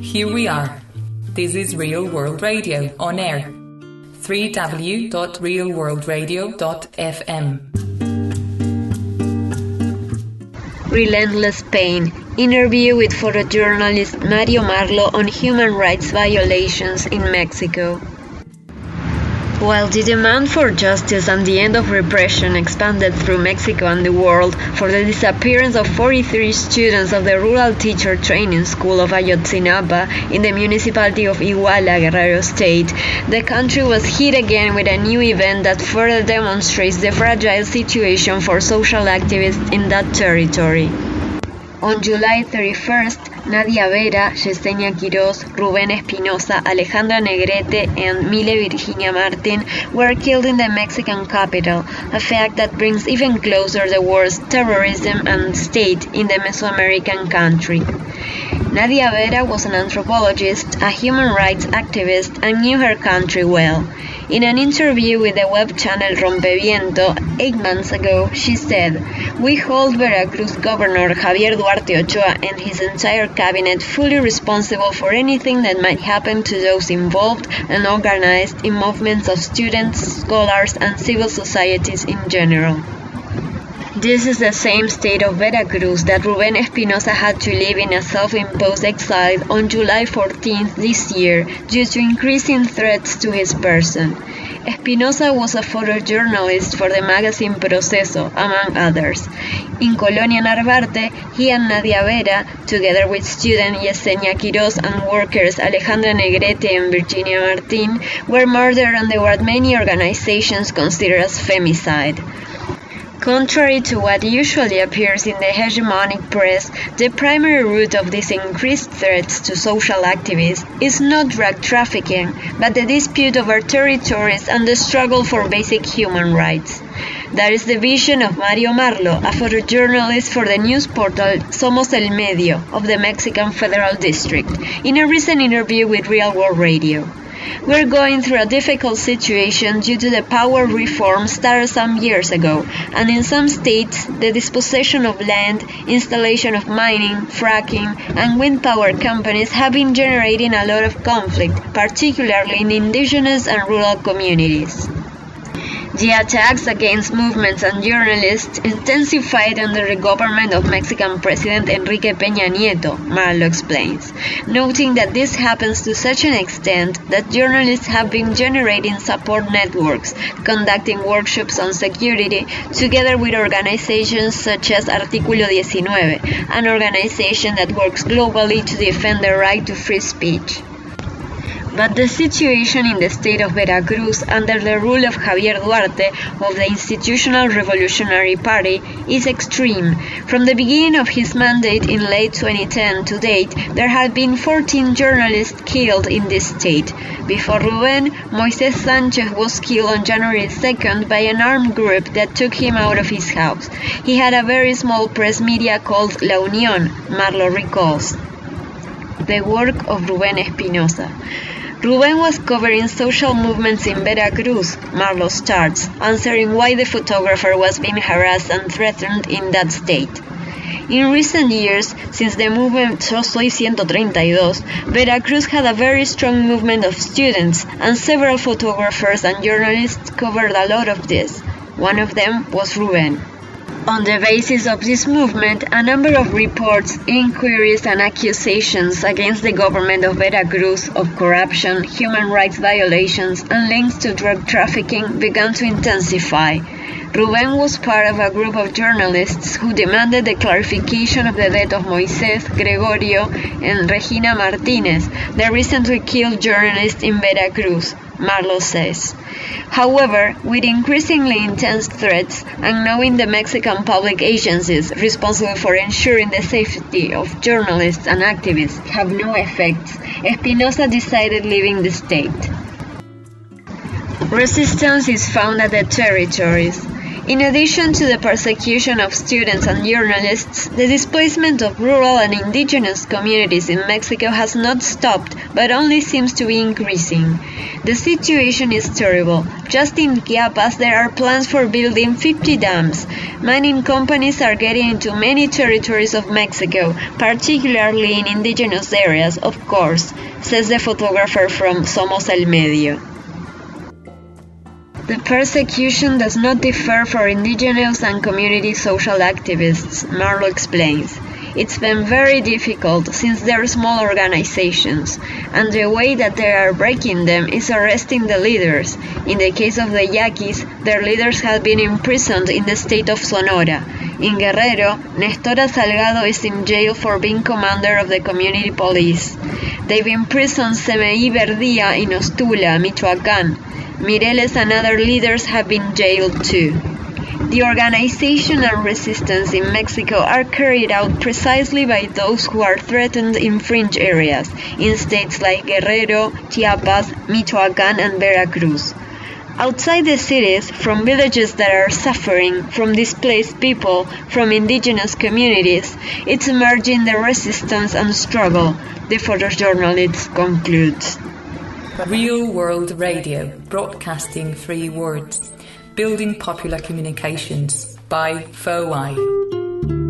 Here we are. This is Real World Radio on air. www.realworldradio.fm. Relentless Pain. Interview with photojournalist Mario Marlo on human rights violations in Mexico. While the demand for justice and the end of repression expanded through Mexico and the world for the disappearance of 43 students of the Rural Teacher Training School of Ayotzinapa in the municipality of Iguala, Guerrero State, the country was hit again with a new event that further demonstrates the fragile situation for social activists in that territory. On July 31st, Nadia Vera, Yesenia Quiroz, Rubén Espinosa, Alejandra Negrete, and Mile Virginia Martin were killed in the Mexican capital, a fact that brings even closer the words terrorism and state in the Mesoamerican country. Nadia Vera was an anthropologist, a human rights activist, and knew her country well. In an interview with the web channel Rompeviento 8 months ago, she said, "We hold Veracruz Governor Javier Duarte Ochoa and his entire cabinet fully responsible for anything that might happen to those involved and organized in movements of students, scholars, and civil societies in general." This is the same state of Veracruz that Rubén Espinosa had to live in a self-imposed exile on July 14th this year due to increasing threats to his person. Espinosa was a photojournalist for the magazine Proceso, among others. In Colonia Narvarte, he and Nadia Vera, together with student Yesenia Quiroz and workers Alejandra Negrete and Virginia Martin, were murdered under what many organizations consider as femicide. Contrary to what usually appears in the hegemonic press, the primary root of these increased threats to social activists is not drug trafficking, but the dispute over territories and the struggle for basic human rights. That is the vision of Mario Marlo, a photojournalist for the news portal Somos el Medio of the Mexican Federal District, in a recent interview with Real World Radio. "We're going through a difficult situation due to the power reform started some years ago, and in some states, the dispossession of land, installation of mining, fracking, and wind power companies have been generating a lot of conflict, particularly in indigenous and rural communities. The attacks against movements and journalists intensified under the government of Mexican President Enrique Peña Nieto," Marlo explains, noting that this happens to such an extent that journalists have been generating support networks, conducting workshops on security, together with organizations such as Artículo 19, an organization that works globally to defend the right to free speech. But the situation in the state of Veracruz under the rule of Javier Duarte of the Institutional Revolutionary Party is extreme. From the beginning of his mandate in late 2010 to date, there have been 14 journalists killed in this state. Before Rubén, Moisés Sánchez was killed on January 2nd by an armed group that took him out of his house. He had a very small press media called La Unión, Marlo recalls. The work of Rubén Espinosa. Rubén was covering social movements in Veracruz, Marlo starts, answering why the photographer was being harassed and threatened in that state. In recent years, since the movement Yo Soy 132, Veracruz had a very strong movement of students, and several photographers and journalists covered a lot of this. One of them was Rubén. On the basis of this movement, a number of reports, inquiries, and accusations against the government of Veracruz of corruption, human rights violations, and links to drug trafficking began to intensify. Rubén was part of a group of journalists who demanded the clarification of the death of Moisés, Gregorio, and Regina Martínez, the recently killed journalists in Veracruz, Marlo says. However, with increasingly intense threats and knowing the Mexican public agencies responsible for ensuring the safety of journalists and activists have no effects, Espinosa decided leaving the state. Resistance is found at the territories. In addition to the persecution of students and journalists, the displacement of rural and indigenous communities in Mexico has not stopped, but only seems to be increasing. The situation is terrible. Just in Chiapas, there are plans for building 50 dams. Mining companies are getting into many territories of Mexico, particularly in indigenous areas, of course, says the photographer from Somos el Medio. The persecution does not differ for indigenous and community social activists, Marlo explains. It's been very difficult since they're small organizations, and the way that they are breaking them is arresting the leaders. In the case of the Yaquis, their leaders have been imprisoned in the state of Sonora. In Guerrero, Nestora Salgado is in jail for being commander of the community police. They've imprisoned CMI Verdía in Ostula, Michoacán. Mireles and other leaders have been jailed too. The organization and resistance in Mexico are carried out precisely by those who are threatened in fringe areas, in states like Guerrero, Chiapas, Michoacán, and Veracruz. Outside the cities, from villages that are suffering, from displaced people, from indigenous communities, it's emerging the resistance and struggle, the photojournalist concludes. Real World Radio, broadcasting 3 words, building popular communications by FOI.